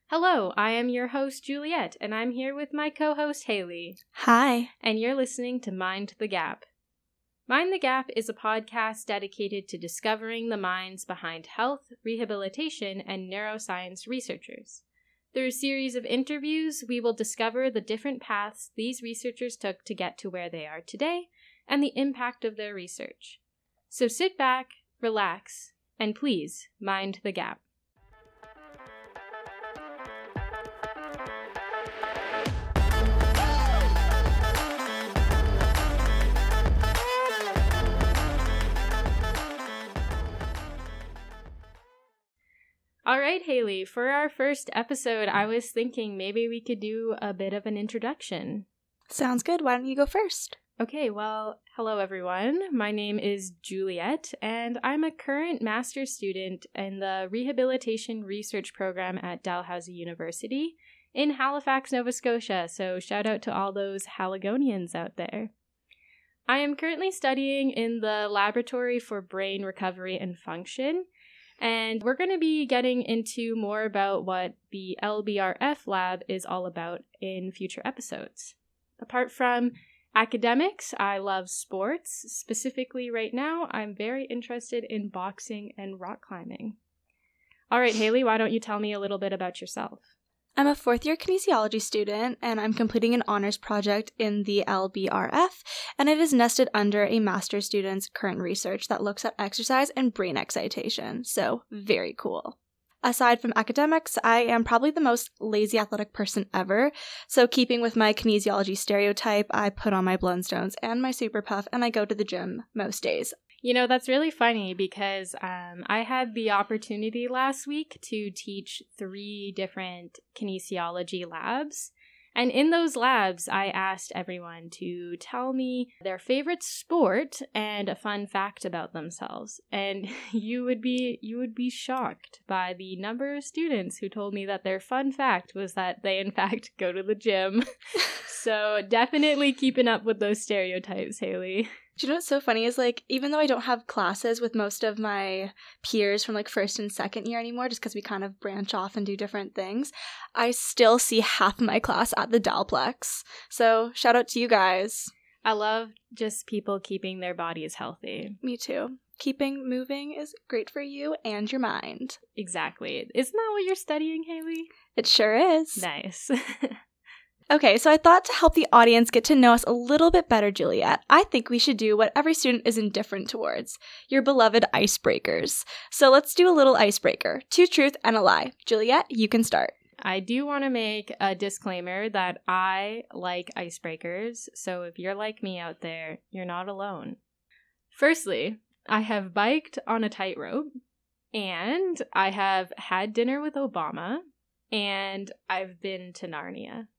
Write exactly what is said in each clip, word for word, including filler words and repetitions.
Hello, I am your host, Juliet, and I'm here with my co-host, Haley. Hi. And you're listening to Mind the Gap. Mind the Gap is a podcast dedicated to discovering the minds behind health, rehabilitation, and neuroscience researchers. Through a series of interviews, we will discover the different paths these researchers took to get to where they are today and the impact of their research. So sit back, relax, and please mind the gap. All right, Haley, for our first episode, I was thinking maybe we could do a bit of an introduction. Sounds good. Why don't you go first? Okay, well, hello everyone. My name is Juliet, and I'm a current master's student in the Rehabilitation Research Program at Dalhousie University in Halifax, Nova Scotia, so shout out to all those Haligonians out there. I am currently studying in the Laboratory for Brain Recovery and Function, and we're going to be getting into more about what the L B R F lab is all about in future episodes. Apart from academics, I love sports. Specifically right now, I'm very interested in boxing and rock climbing. All right, Haley, why don't you tell me a little bit about yourself? I'm a fourth-year kinesiology student, and I'm completing an honors project in the L B R F, and it is nested under a master's student's current research that looks at exercise and brain excitation, so very cool. Aside from academics, I am probably the most lazy athletic person ever, so keeping with my kinesiology stereotype, I put on my Blundstones and my Super Puff, and I go to the gym most days. You know, that's really funny because um, I had the opportunity last week to teach three different kinesiology labs. And in those labs, I asked everyone to tell me their favorite sport and a fun fact about themselves. And you would be you would be shocked by the number of students who told me that their fun fact was that they, in fact, go to the gym. So definitely keeping up with those stereotypes, Haley. Do you know what's so funny is, like, even though I don't have classes with most of my peers from, like, first and second year anymore, just because we kind of branch off and do different things, I still see half of my class at the Dalplex. So, shout out to you guys. I love just people keeping their bodies healthy. Me too. Keeping moving is great for you and your mind. Exactly. Isn't that what you're studying, Haley? It sure is. Nice. Okay, so I thought to help the audience get to know us a little bit better, Juliet, I think we should do what every student is indifferent towards, your beloved icebreakers. So let's do a little icebreaker. Two truth and a lie. Juliet, you can start. I do want to make a disclaimer that I like icebreakers, so if you're like me out there, you're not alone. Firstly, I have biked on a tightrope, and I have had dinner with Obama, and I've been to Narnia.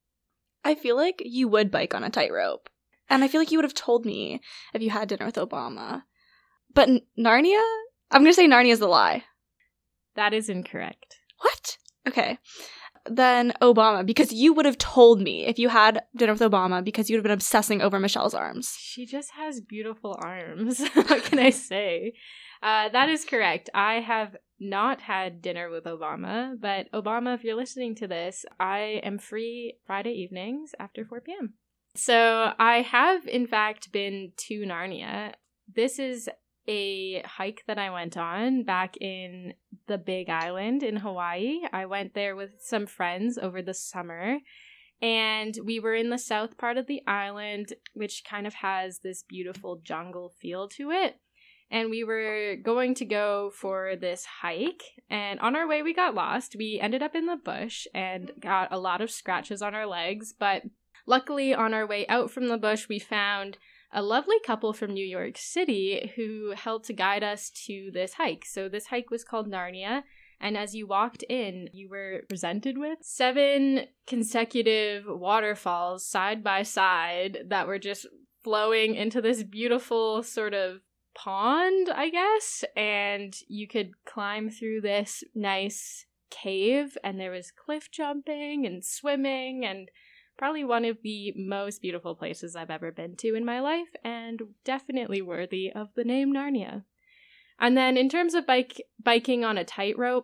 I feel like you would bike on a tightrope. And I feel like you would have told me if you had dinner with Obama. But N- Narnia? I'm going to say Narnia is the lie. That is incorrect. What? Okay. Then Obama, because you would have told me if you had dinner with Obama because you would have been obsessing over Michelle's arms. She just has beautiful arms. What can I say? Uh, that is correct. I have not had dinner with Obama, but Obama, if you're listening to this, I am free Friday evenings after four p.m. So I have, in fact, been to Narnia. This is a hike that I went on back in the Big Island in Hawaii. I went there with some friends over the summer, and we were in the south part of the island, which kind of has this beautiful jungle feel to it. And we were going to go for this hike, and on our way we got lost. We ended up in the bush and got a lot of scratches on our legs, but luckily on our way out from the bush we found a lovely couple from New York City who helped to guide us to this hike. So this hike was called Narnia, and as you walked in, you were presented with seven consecutive waterfalls side by side that were just flowing into this beautiful sort of pond, I guess, and you could climb through this nice cave, and there was cliff jumping and swimming, and probably one of the most beautiful places I've ever been to in my life, and definitely worthy of the name Narnia. And then in terms of bike biking on a tightrope,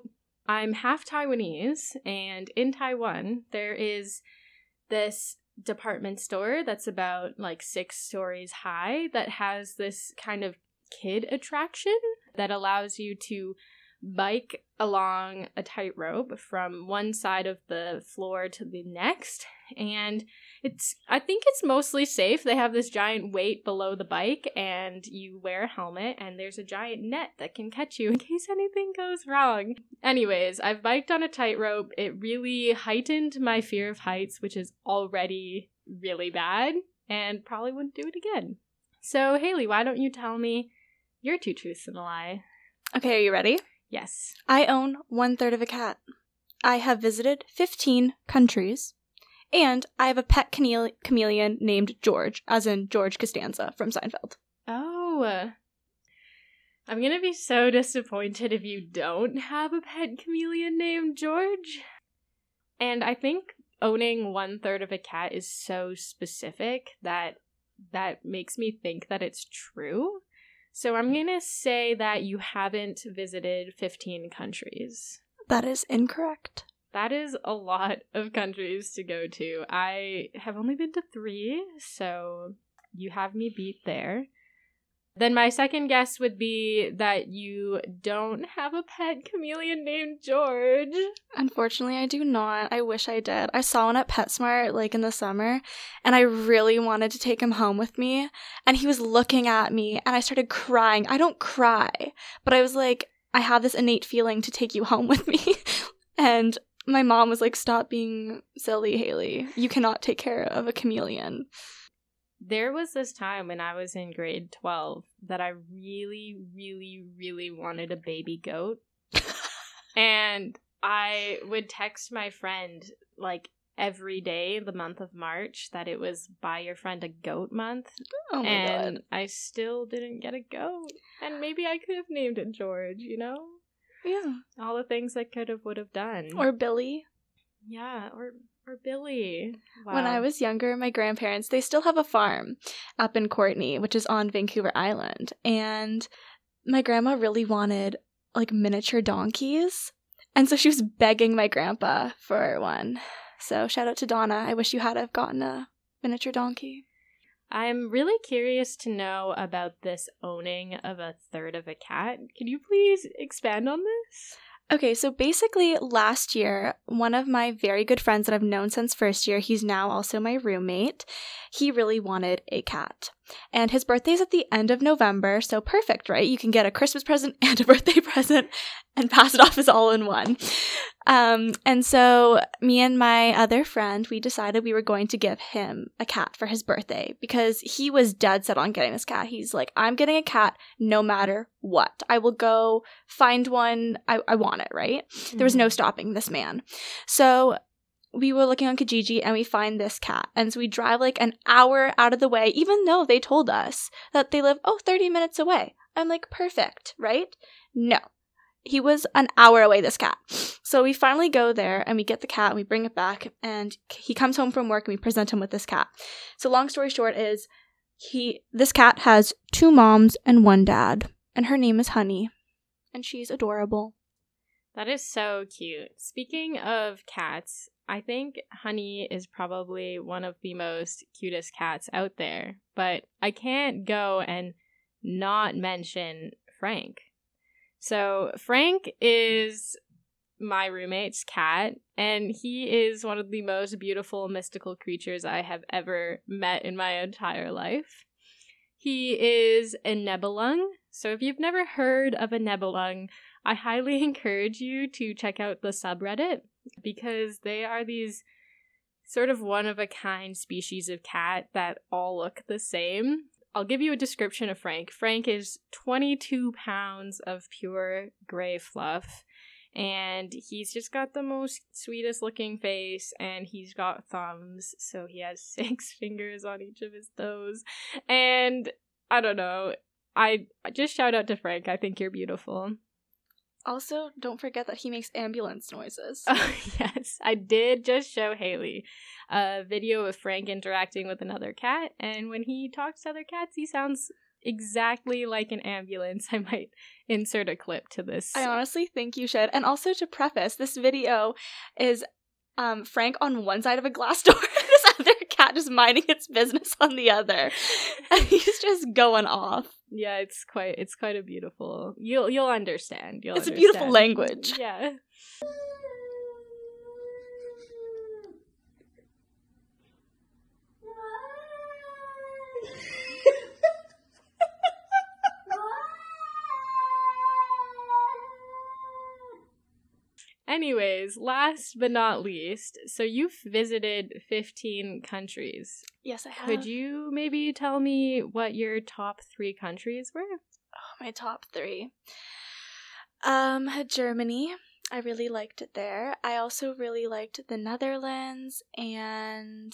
I'm half Taiwanese, and in Taiwan, there is this department store that's about like six stories high that has this kind of kid attraction that allows you to bike along a tightrope from one side of the floor to the next. And it's, I think it's mostly safe. They have this giant weight below the bike, and you wear a helmet, and there's a giant net that can catch you in case anything goes wrong. Anyways, I've biked on a tightrope. It really heightened my fear of heights, which is already really bad, and probably wouldn't do it again. So, Haley, why don't you tell me your two truths and a lie? Okay, are you ready? Yes. I own one third of a cat. I have visited fifteen countries. And I have a pet chamele- chameleon named George, as in George Costanza from Seinfeld. Oh. I'm going to be so disappointed if you don't have a pet chameleon named George. And I think owning one third of a cat is so specific that that makes me think that it's true. So I'm going to say that you haven't visited fifteen countries. That is incorrect. That is a lot of countries to go to. I have only been to three, so you have me beat there. Then my second guess would be that you don't have a pet chameleon named George. Unfortunately, I do not. I wish I did. I saw one at PetSmart, like, in the summer, and I really wanted to take him home with me, and he was looking at me, and I started crying. I don't cry, but I was like, I have this innate feeling to take you home with me, and my mom was like, stop being silly, Haley. You cannot take care of a chameleon. There was this time when I was in grade twelve that I really, really, really wanted a baby goat. And I would text my friend, like, every day the month of March that it was buy your friend a goat month. Oh my and God. I still didn't get a goat. And maybe I could have named it George, you know? Yeah. All the things I could have would have done. Or Billy. Yeah, or or Billy. Wow. When I was younger, my grandparents, they still have a farm up in Courtenay, which is on Vancouver Island. And my grandma really wanted, like, miniature donkeys. And so she was begging my grandpa for one. So shout out to Donna. I wish you had have gotten a miniature donkey. I'm really curious to know about this owning of a third of a cat. Can you please expand on this? Okay, so basically last year, one of my very good friends that I've known since first year, he's now also my roommate, he really wanted a cat. And his birthday's at the end of November, so perfect, right? You can get a Christmas present and a birthday present and pass it off as all in one. Um, and so me and my other friend, we decided we were going to give him a cat for his birthday because he was dead set on getting this cat. He's like, I'm getting a cat no matter what. I will go find one. I, I want it, right? Mm-hmm. There was no stopping this man. So we were looking on Kijiji and we find this cat. And so we drive like an hour out of the way, even though they told us that they live, oh, thirty minutes away. I'm like, perfect, right? No. He was an hour away, this cat. So we finally go there and we get the cat and we bring it back and he comes home from work and we present him with this cat. So long story short is he this cat has two moms and one dad and her name is Honey and she's adorable. That is so cute. Speaking of cats, I think Honey is probably one of the most cutest cats out there, but I can't go and not mention Frank. So Frank is my roommate's cat, and he is one of the most beautiful mystical creatures I have ever met in my entire life. He is a Nebelung. So if you've never heard of a Nebelung, I highly encourage you to check out the subreddit because they are these sort of one-of-a-kind species of cat that all look the same. I'll give you a description of Frank. Frank is twenty-two pounds of pure gray fluff, and he's just got the most sweetest looking face, and he's got thumbs, so he has six fingers on each of his toes, and I don't know, I just shout out to Frank. I think you're beautiful. Also, don't forget that he makes ambulance noises. Oh, yes, I did just show Haley a video of Frank interacting with another cat, and when he talks to other cats, he sounds exactly like an ambulance. I might insert a clip to this. I honestly think you should. And also to preface, this video is um, Frank on one side of a glass door, this other cat just minding its business on the other. And he's just going off. Yeah, it's quite it's quite a beautiful. You'll you'll understand. You'll it's understand. a beautiful language. Yeah. Anyways, last but not least, so you've visited fifteen countries. Yes, I have. Could you maybe tell me what your top three countries were? Oh, my top three. Um, Germany. I really liked it there. I also really liked the Netherlands, and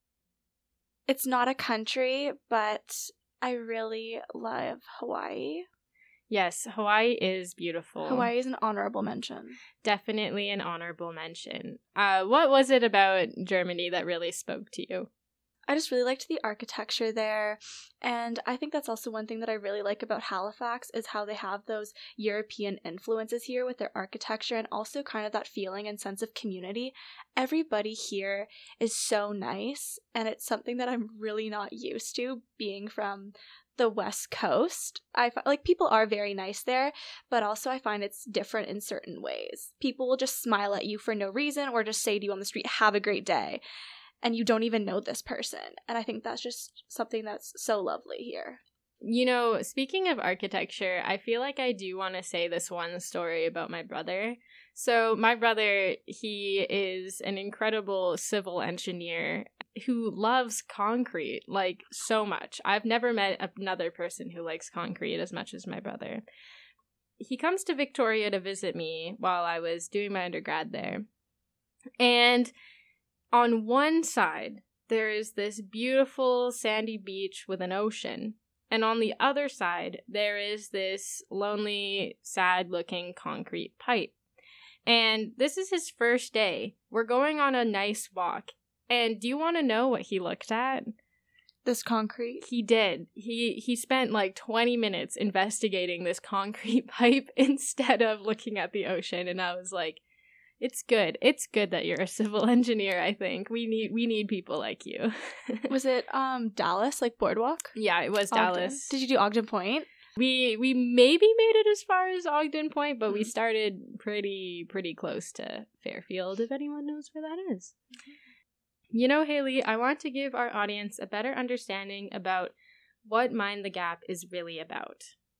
it's not a country, but I really love Hawaii. Yes, Hawaii is beautiful. Hawaii is an honorable mention. Definitely an honorable mention. Uh, what was it about Germany that really spoke to you? I just really liked the architecture there, and I think that's also one thing that I really like about Halifax is how they have those European influences here with their architecture and also kind of that feeling and sense of community. Everybody here is so nice, and it's something that I'm really not used to being from the West Coast. I find, like, people are very nice there, but also I find it's different in certain ways. People will just smile at you for no reason or just say to you on the street, "Have a great day," and you don't even know this person. And I think that's just something that's so lovely here. You know, speaking of architecture, I feel like I do want to say this one story about my brother. So my brother, he is an incredible civil engineer who loves concrete, like, so much. I've never met another person who likes concrete as much as my brother. He comes to Victoria to visit me while I was doing my undergrad there. And on one side, there is this beautiful sandy beach with an ocean. And on the other side, there is this lonely, sad-looking concrete pipe. And this is his first day. We're going on a nice walk. And do you want to know what he looked at? This concrete? He did. He he spent like twenty minutes investigating this concrete pipe instead of looking at the ocean. And I was like, it's good. It's good that you're a civil engineer, I think. We need we need people like you. Was it um Dallas, like Boardwalk? Yeah, it was Ogden. Dallas. Did you do Ogden Point? We we maybe made it as far as Ogden Point, but mm-hmm. we started pretty pretty close to Fairfield, if anyone knows where that is. Mm-hmm. You know, Haley, I want to give our audience a better understanding about what Mind the Gap is really about.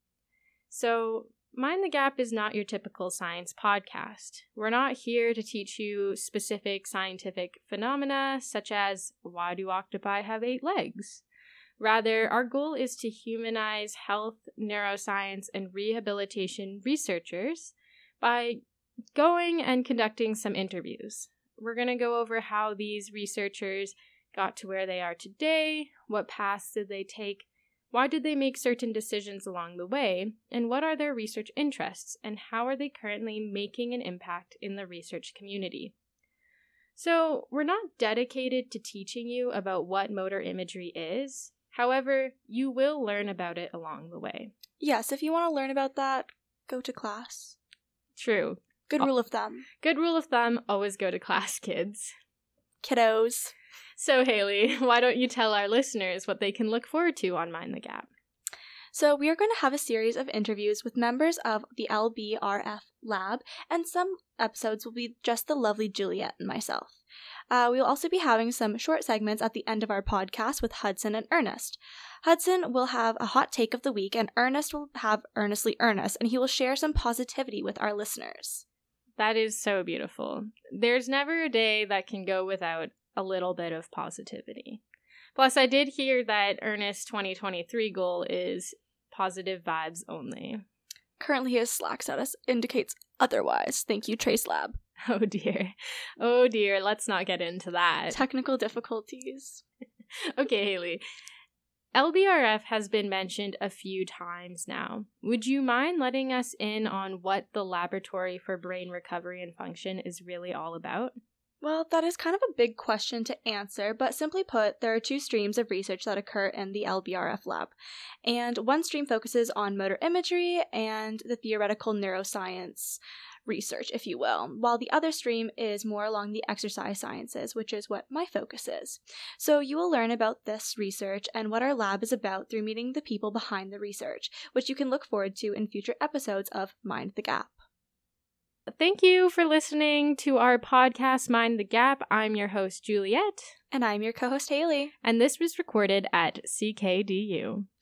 So, Mind the Gap is not your typical science podcast. We're not here to teach you specific scientific phenomena, such as why do octopi have eight legs? Rather, our goal is to humanize health, neuroscience, and rehabilitation researchers by going and conducting some interviews. We're going to go over how these researchers got to where they are today, what paths did they take, why did they make certain decisions along the way, and what are their research interests, and how are they currently making an impact in the research community. So, we're not dedicated to teaching you about what motor imagery is. However, you will learn about it along the way. Yes, if you want to learn about that, go to class. True. Good rule of thumb. Good rule of thumb, always go to class, kids. Kiddos. So, Haley, why don't you tell our listeners what they can look forward to on Mind the Gap? So we are going to have a series of interviews with members of the L B R F lab, and some episodes will be just the lovely Juliet and myself. Uh, we will also be having some short segments at the end of our podcast with Hudson and Ernest. Hudson will have a hot take of the week, and Ernest will have Earnestly Ernest, and he will share some positivity with our listeners. That is so beautiful. There's never a day that can go without a little bit of positivity. Plus, I did hear that Ernest's twenty twenty-three goal is positive vibes only. Currently, his Slack status indicates otherwise. Thank you, Trace Lab. Oh dear. Oh dear, let's not get into that. Technical difficulties. Okay, Haley. L B R F has been mentioned a few times now. Would you mind letting us in on what the Laboratory for Brain Recovery and Function is really all about? Well, that is kind of a big question to answer, but simply put, there are two streams of research that occur in the L B R F lab. And one stream focuses on motor imagery and the theoretical neuroscience research, if you will, while the other stream is more along the exercise sciences, which is what my focus is. So you will learn about this research and what our lab is about through meeting the people behind the research, which you can look forward to in future episodes of Mind the Gap. Thank you for listening to our podcast, Mind the Gap. I'm your host, Juliet. And I'm your co-host, Haley. And this was recorded at C K D U.